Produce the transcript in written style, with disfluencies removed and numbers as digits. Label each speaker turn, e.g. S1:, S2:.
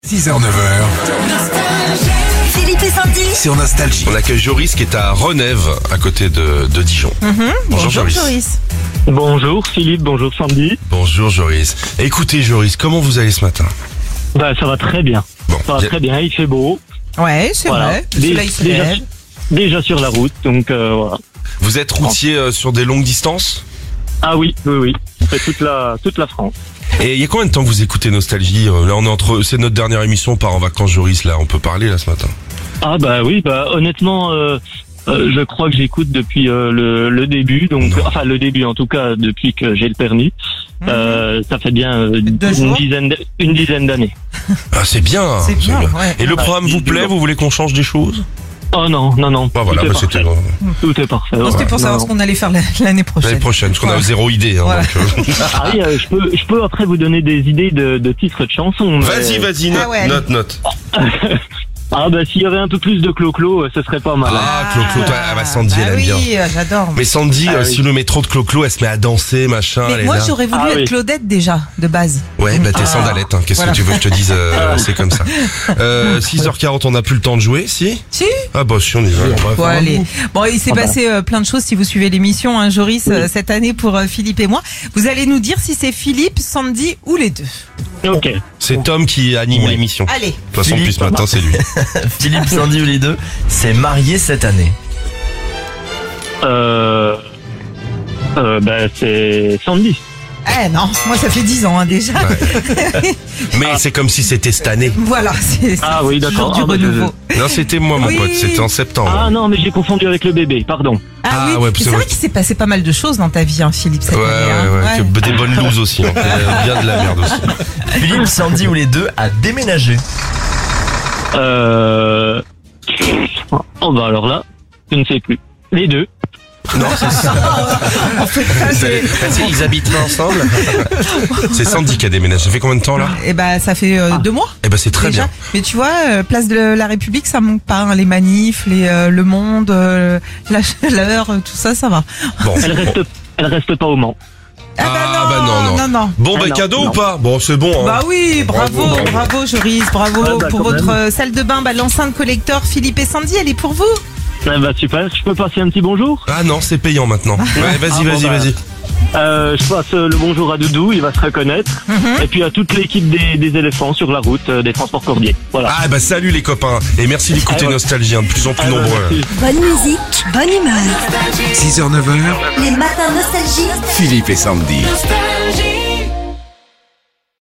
S1: 6h, 9h.
S2: Philippe et Sandy.
S1: Sur Nostalgie.
S3: On accueille Joris qui est à Renève, à côté de Dijon. Bonjour Joris.
S4: Bonjour Philippe, bonjour Sandy.
S3: Bonjour Joris. Écoutez Joris, comment vous allez ce matin?
S4: Bah ça va très bien.
S3: Bon,
S4: Ça va très bien, il fait beau.
S5: Ouais, c'est
S4: Voilà.
S5: vrai. Le soleil se
S4: Déjà,
S5: lève.
S4: déjà sur la route, donc voilà.
S3: Vous êtes routier sur des longues distances?
S4: Ah oui. C'est toute la France.
S3: Et il y a combien de temps que vous écoutez Nostalgie? Là on est c'est notre dernière émission, on part en vacances Joris, là on peut parler là ce matin.
S4: Ah bah oui, honnêtement, je crois que j'écoute depuis le début, donc
S3: Non.
S4: enfin le début en tout cas depuis que j'ai le permis. Ça fait bien
S5: 2 jours.
S4: une dizaine d'années.
S3: Ah c'est bien.
S5: C'est bien, ouais.
S3: Et le programme vous plaît? Vous voulez qu'on change des choses?
S4: Oh non.
S3: Bah voilà,
S4: Tout est
S3: bah, c'était
S4: parfait. Tout est parfait.
S5: Non, c'était
S4: ouais.
S5: pour savoir
S4: Non.
S5: ce qu'on allait faire l'année prochaine.
S3: L'année prochaine, parce qu'on a
S5: Voilà.
S3: zéro idée. Hein,
S5: Voilà.
S3: donc,
S4: Ah oui, je peux après vous donner des idées de titres de chansons. mais-
S3: Vas-y,
S5: Ah ouais,
S3: note.
S4: Ah bah s'il y avait un peu plus de clo-clo, ce serait pas mal.
S3: Ah, Clo-Clo, bah, Sandy, elle aime
S5: oui,
S3: bien.
S5: j'adore.
S3: Mais Sandy,
S4: Ah, oui.
S3: si le met trop de Clo-Clo, elle se met à danser, machin. elle
S5: Mais
S3: est
S5: moi,
S3: là.
S5: j'aurais voulu
S4: Ah
S5: être
S4: oui.
S5: Claudette déjà, de base.
S3: Ouais, bah t'es sandalette, hein. Qu'est-ce
S5: Voilà.
S3: que tu veux que je te dise? C'est comme ça. 6h40, on n'a plus le temps de jouer, si?
S5: Si.
S3: Ah bah si, on y va. On va
S5: Bon,
S3: faire un
S5: allez.
S3: bout.
S5: Bon, il s'est passé plein de choses si vous suivez l'émission, hein, Joris, cette année pour Philippe et moi. Vous allez nous dire si c'est Philippe, Sandy ou les deux.
S4: Ok.
S3: C'est Tom qui anime l'émission. De
S5: Allez.
S3: toute façon, depuis ce matin, c'est lui.
S6: Philippe, Sandy ou les deux s'est marié cette année.
S4: Bah c'est Sandy.
S5: Eh non, moi ça fait 10 ans hein, déjà.
S3: Mais c'est comme si c'était cette année.
S5: Voilà, c'est
S4: Ah oui, d'accord.
S5: toujours du
S4: Ah, bah,
S5: renouveau.
S3: Non, c'était moi, mon
S5: Oui.
S3: pote. C'était en septembre.
S4: Ah non, mais j'ai confondu avec le bébé, pardon.
S5: Ah,
S3: Ah,
S5: oui,
S3: ouais,
S5: mais
S3: parce
S5: c'est
S3: que-
S5: vrai qu'il s'est passé pas mal de choses dans ta vie, hein, Philippe, cette
S3: Ouais,
S5: année. hein.
S3: ouais. Que des bonnes looses aussi. Hein. Bien de la merde aussi.
S6: Philippe, Sandy ou les deux a déménagé.
S4: Oh bah alors là, je ne sais plus. Les deux.
S3: Non, c'est ça. Ils habitent là ensemble. C'est Sandy qui a déménagé. Ça fait combien de temps là?
S5: Et bah ça fait 2 mois.
S3: Eh ben c'est très
S5: Déjà.
S3: bien.
S5: Mais tu vois, place de la République, ça manque pas. Hein, les manifs, le monde, la chaleur, tout ça, ça va.
S3: Bon.
S4: Elle reste pas au Mans.
S5: non.
S3: Bon,
S4: Ah,
S3: bah
S4: non,
S3: cadeau
S4: non.
S3: ou pas? Bon, c'est bon. Hein.
S5: Bah oui, bravo Joris, bravo
S4: Ah, bah,
S5: pour
S4: quand
S5: votre
S4: même.
S5: salle de bain, l'enceinte collector Philippe et Sandy, elle est pour vous.
S4: Ah bah super, je peux passer un petit bonjour.
S3: Ah non, c'est payant maintenant. Ouais, vas-y.
S4: Je passe le bonjour à Doudou, il va se reconnaître. Et puis à toute l'équipe des éléphants sur la route, des transports cordiers. Voilà.
S3: Ah bah salut les copains. Et merci d'écouter
S4: Ah, ouais.
S3: Nostalgie, hein, de plus en plus
S4: Ah, bah,
S3: nombreux.
S4: merci.
S2: Bonne musique, bonne humeur.
S1: 6h, 9h.
S2: Les matins nostalgie.
S1: Philippe et Sandy.
S2: Nostalgie.